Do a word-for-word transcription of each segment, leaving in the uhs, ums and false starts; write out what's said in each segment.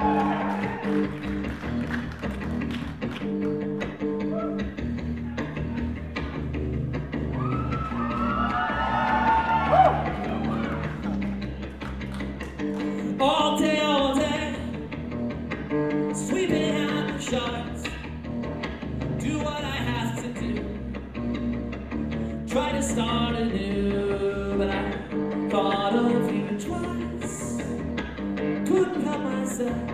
All day, all day, sweeping out the shards. Do what I have to do. Try to start anew, but I thought of you twice. Couldn't help myself.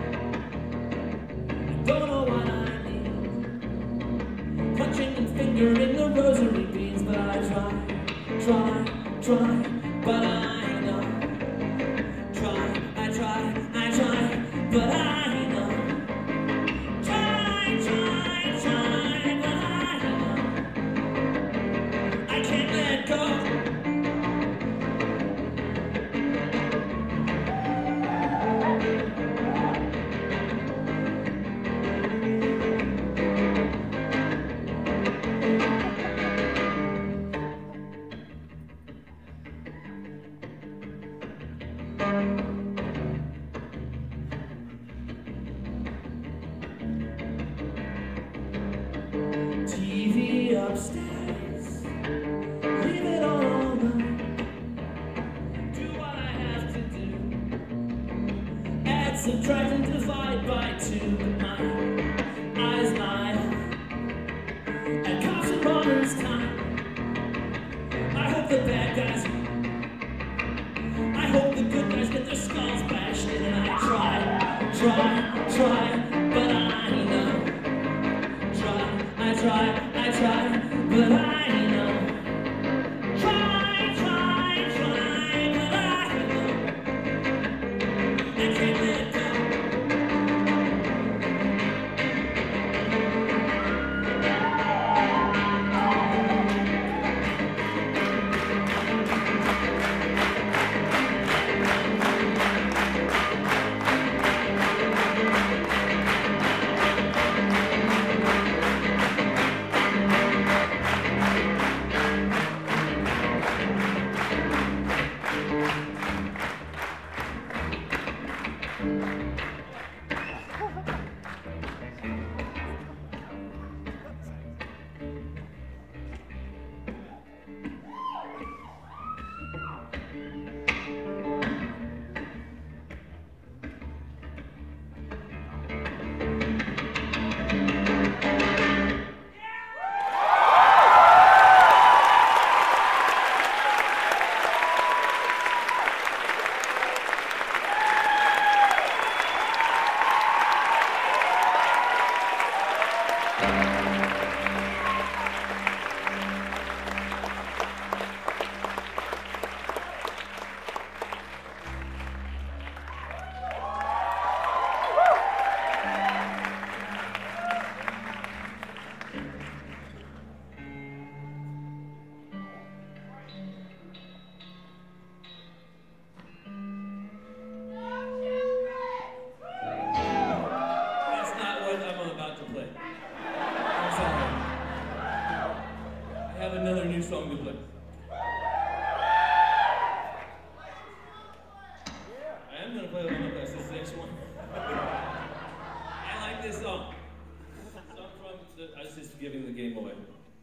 Don't know what I need. Punching and fingering the rosary beads, but I try, try, try, but I know. Try, I try, I try, but I know. Try, try, try, but I know. I can't let go. T V upstairs, leave it all alone. Do what I have to do. Add, subtract, and divide by two. But my eyes lie at cops and robbers' time. I hope the bad guys win. I hope the good guys get their skulls bashed in. And I try, try, try, but I know. Try, I try, I try, but I know. Try, try, try, but I know. I can't let go. I have another new song to play.